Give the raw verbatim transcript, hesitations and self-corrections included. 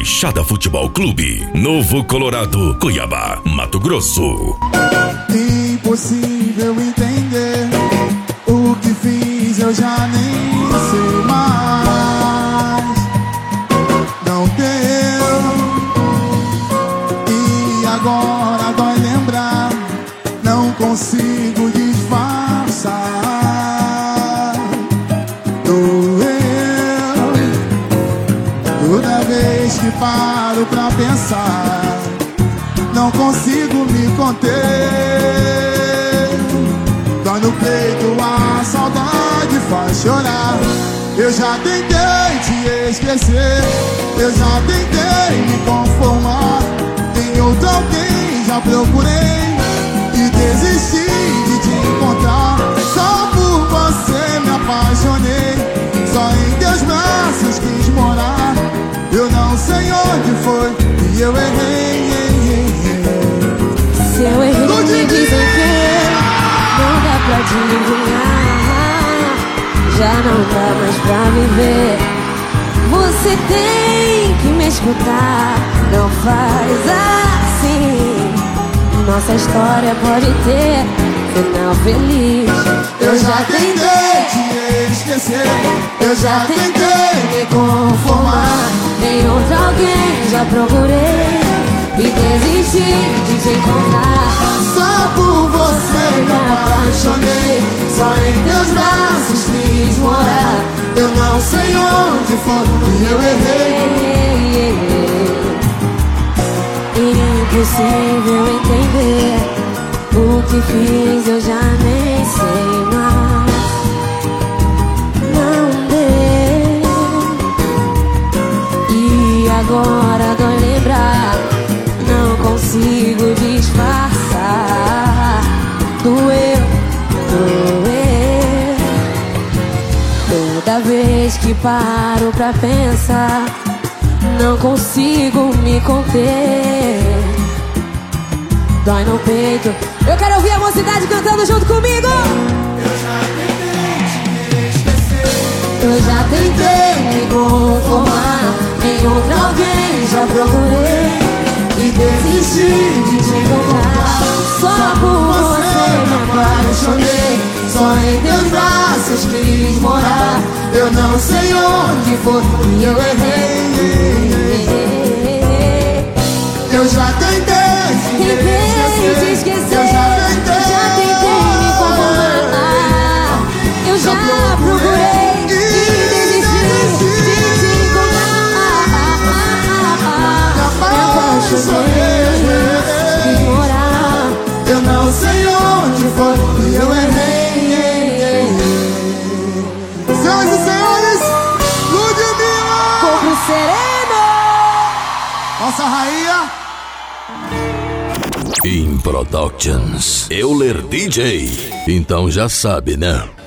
Baixada Futebol Clube, Novo Colorado, Cuiabá, Mato Grosso. Impossível entender o que fiz, eu já nem sei mais. Não deu, e agora dói lembrar. Não consigo disfarçar. Doeu toda vez que paro pra pensar. Não consigo me conter. Dói no peito, a saudade faz chorar. Eu já tentei te esquecer, eu já tentei me conformar. Tem outro alguém, já procurei e desisti de te encontrar. Só por você me apaixonei, só em teus braços quis morar. Eu não sei onde foi e eu errei. Se eu errei, me dizem que não dá pra adivinhar. Já não dá mais pra viver. Você tem que me escutar. Não faz assim. Nossa história pode ter final feliz. Eu já tentei te esquecer, eu já tentei me conformar. Tem outro alguém, já procurei e desisti de te encontrar. Só por você me apaixonei, só em teus braços quis morar. Eu não sei onde foi e eu errei. Impossível entender o que fiz, eu já nem sei mais. Não deu, e agora dói lembrar. Não consigo disfarçar. Doeu, doeu. Toda vez que paro pra pensar, não consigo me conter. Dói no peito. Eu quero ouvir a mocidade cantando junto comigo. Eu já tentei me conformar. Em outro alguém já procurei e desisti de te encontrar. Só por você me apaixonei, só em teus braços quis morar. Eu não sei onde foi e eu errei. Eu já tentei te esquecer, eu já tentei, já tentei me conformar. Eu já procurei e desisti de te encontrar. Me apaixonei, quis morar. eu não sei onde foi e eu errei. Senhoras e senhores, Ludmilla, Corpo sereno, nossa rainha. In Productions, Euler D J. Então já sabe, né?